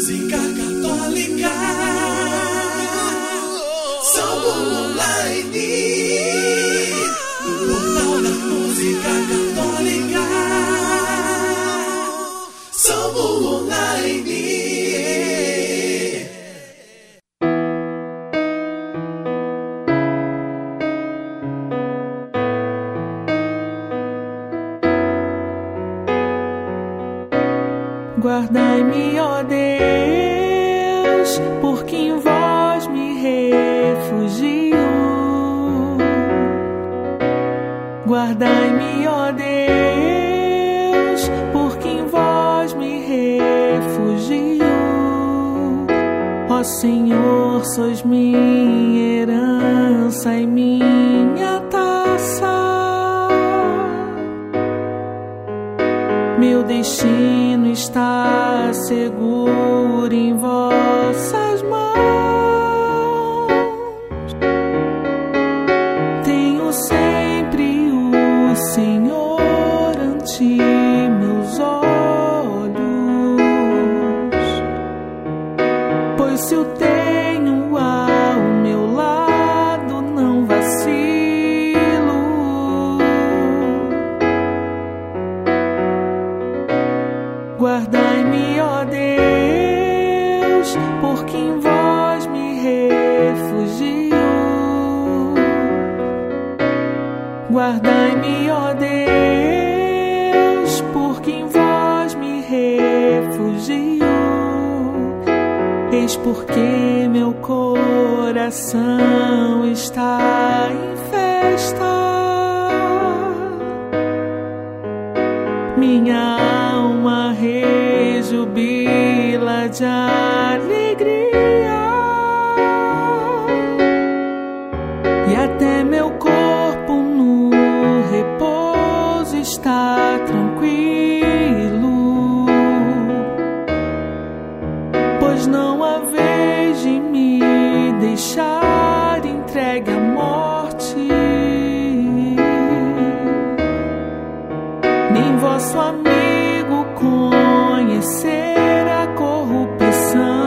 música católica. Salmo Online, portal da música católica. Salmo Online. Guardai-me, ó Deus, porque em vós me refugio. Guardai-me, ó Deus, porque em vós me refugio. Ó Senhor, sois minha herança e minha taça. Meu destino está seguro em vossas mãos. Tenho sempre o Senhor ante meus olhos, pois se o tenho ao meu lado, não vacilo. Guardai-me, ó Deus, porque em vós me refugio. Guardai-me, ó Deus, porque em vós me refugio. Eis porque meu coração está em festa. Minha alma rejubila de alegria, e até meu corpo no repouso está tranquilo, pois não há vez de me deixar entregue à morte, nem vosso amigo conhecer a corrupção.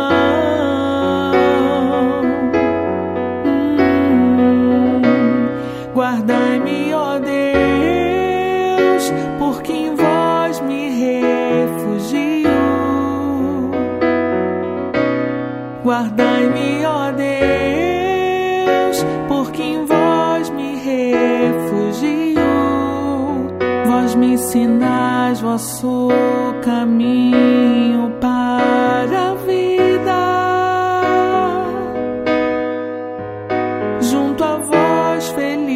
Guardai-me, ó Deus, porque em vós me refugio. Guardai-me, ó Deus, porque em vós me refugio. Vós me ensinais vosso caminho para a vida. Junto a vós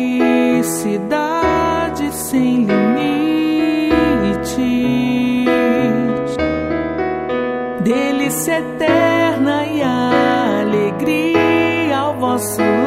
felicidade sem limites, delícia eterna e alegria ao vosso